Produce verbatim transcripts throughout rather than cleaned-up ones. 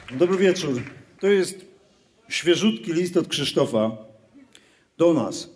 Dobry wieczór. To jest świeżutki list od Krzysztofa do nas.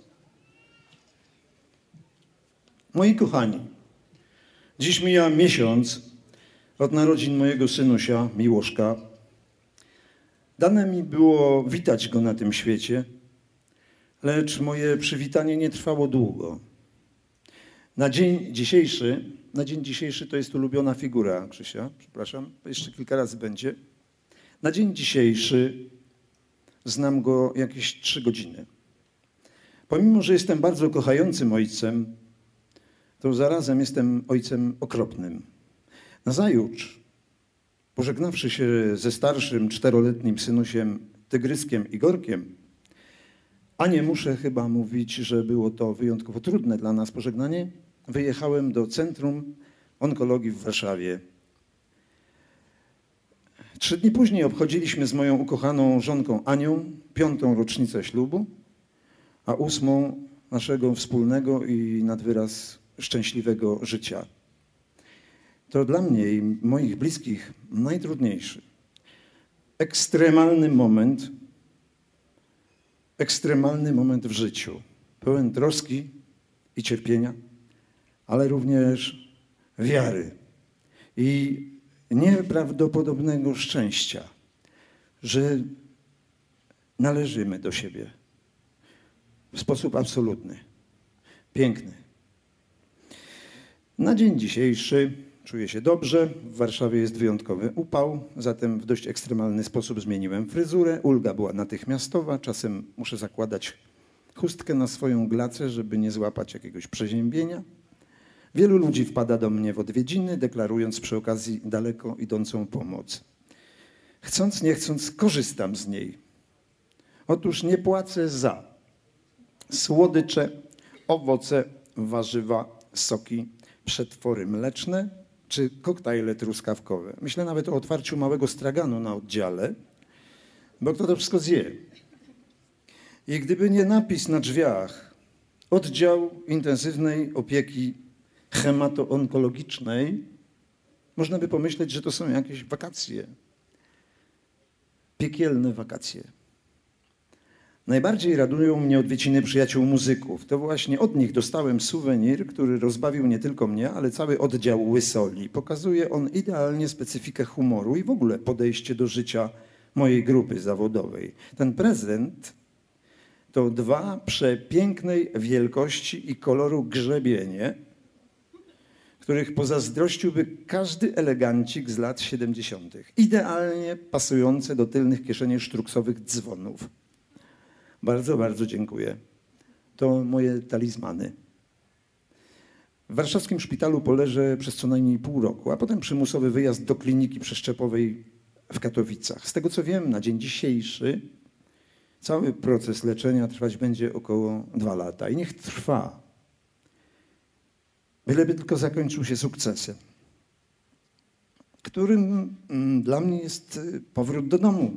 Moi kochani, dziś mija miesiąc od narodzin mojego synusia, Miłoszka. Dane mi było witać go na tym świecie, lecz moje przywitanie nie trwało długo. Na dzień dzisiejszy, na dzień dzisiejszy to jest ulubiona figura Krzysia, przepraszam, jeszcze kilka razy będzie. Na dzień dzisiejszy znam go jakieś trzy godziny. Pomimo, że jestem bardzo kochającym ojcem, to zarazem jestem ojcem okropnym. Nazajutrz, pożegnawszy się ze starszym czteroletnim synusiem Tygryskiem Igorkiem, a nie muszę chyba mówić, że było to wyjątkowo trudne dla nas pożegnanie, wyjechałem do Centrum Onkologii w Warszawie. Trzy dni później obchodziliśmy z moją ukochaną żonką Anią piątą rocznicę ślubu, a ósmą naszego wspólnego i nad wyraz szczęśliwego życia. To dla mnie i moich bliskich najtrudniejszy, ekstremalny moment, ekstremalny moment w życiu, pełen troski i cierpienia, ale również wiary i nieprawdopodobnego szczęścia, że należymy do siebie w sposób absolutny, piękny. Na dzień dzisiejszy czuję się dobrze, w Warszawie jest wyjątkowy upał, zatem w dość ekstremalny sposób zmieniłem fryzurę, ulga była natychmiastowa, czasem muszę zakładać chustkę na swoją glacę, żeby nie złapać jakiegoś przeziębienia. Wielu ludzi wpada do mnie w odwiedziny, deklarując przy okazji daleko idącą pomoc. Chcąc, nie chcąc, korzystam z niej. Otóż nie płacę za słodycze, owoce, warzywa, soki, przetwory mleczne czy koktajle truskawkowe. Myślę nawet o otwarciu małego straganu na oddziale, bo kto to wszystko zje. I gdyby nie napis na drzwiach, oddział intensywnej opieki hemato-onkologicznej, można by pomyśleć, że to są jakieś wakacje. Piekielne wakacje. Najbardziej radują mnie odwiedziny przyjaciół muzyków. To właśnie od nich dostałem suwenir, który rozbawił nie tylko mnie, ale cały oddział Łysoli. Pokazuje on idealnie specyfikę humoru i w ogóle podejście do życia mojej grupy zawodowej. Ten prezent to dwa przepięknej wielkości i koloru grzebienie, których pozazdrościłby każdy elegancik z lat siedemdziesiątych. Idealnie pasujące do tylnych kieszeni sztruksowych dzwonów. Bardzo, bardzo dziękuję. To moje talizmany. W warszawskim szpitalu poleżę przez co najmniej pół roku, a potem przymusowy wyjazd do kliniki przeszczepowej w Katowicach. Z tego co wiem, na dzień dzisiejszy cały proces leczenia trwać będzie około dwa lata. I niech trwa. Byleby tylko zakończył się sukcesem, którym mm, dla mnie jest powrót do domu,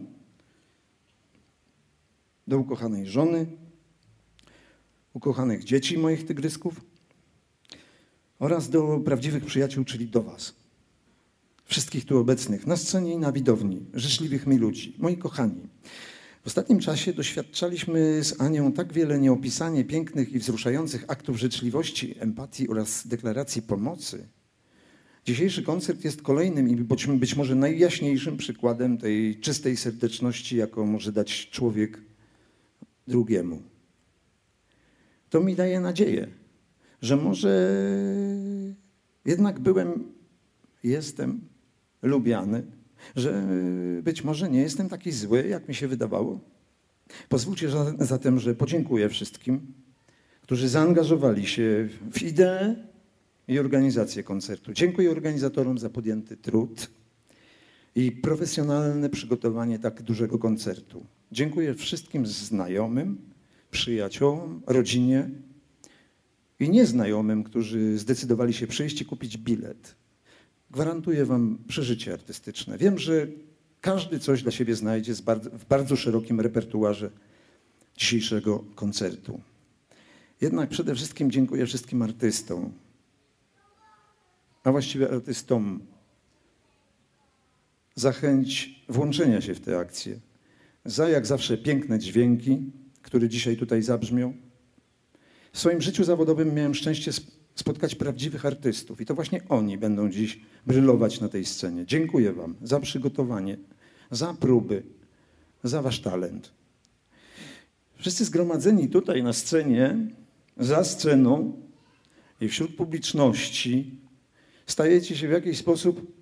do ukochanej żony, ukochanych dzieci moich tygrysków oraz do prawdziwych przyjaciół, czyli do was. Wszystkich tu obecnych, na scenie i na widowni, życzliwych mi ludzi, moi kochani. W ostatnim czasie doświadczaliśmy z Anią tak wiele nieopisanie pięknych i wzruszających aktów życzliwości, empatii oraz deklaracji pomocy. Dzisiejszy koncert jest kolejnym i być, być może najjaśniejszym przykładem tej czystej serdeczności, jaką może dać człowiek drugiemu. To mi daje nadzieję, że może jednak byłem, jestem lubiany, że być może nie jestem taki zły, jak mi się wydawało. Pozwólcie zatem, że podziękuję wszystkim, którzy zaangażowali się w ideę i organizację koncertu. Dziękuję organizatorom za podjęty trud i profesjonalne przygotowanie tak dużego koncertu. Dziękuję wszystkim znajomym, przyjaciołom, rodzinie i nieznajomym, którzy zdecydowali się przyjść i kupić bilet. Gwarantuję wam przeżycie artystyczne. Wiem, że każdy coś dla siebie znajdzie w bardzo szerokim repertuarze dzisiejszego koncertu. Jednak przede wszystkim dziękuję wszystkim artystom, a właściwie artystom, za chęć włączenia się w tę akcję, za jak zawsze piękne dźwięki, które dzisiaj tutaj zabrzmią. W swoim życiu zawodowym miałem szczęście spotkać prawdziwych artystów i to właśnie oni będą dziś brylować na tej scenie. Dziękuję wam za przygotowanie, za próby, za wasz talent. Wszyscy zgromadzeni tutaj na scenie, za sceną i wśród publiczności stajecie się w jakiś sposób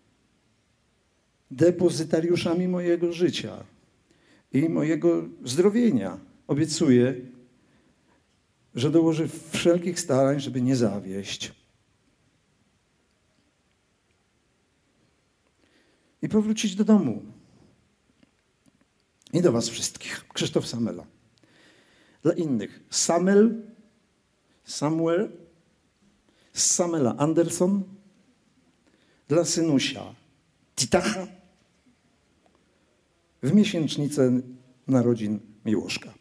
depozytariuszami mojego życia i mojego zdrowienia. Obiecuję, że dołożę wszelkich starań, żeby nie zawieść. I powrócić do domu. I do was wszystkich. Krzysztof Samela. Dla innych Samel, Samuel, Samela Anderson. Dla synusia Titacha w miesięcznicę narodzin Miłoszka.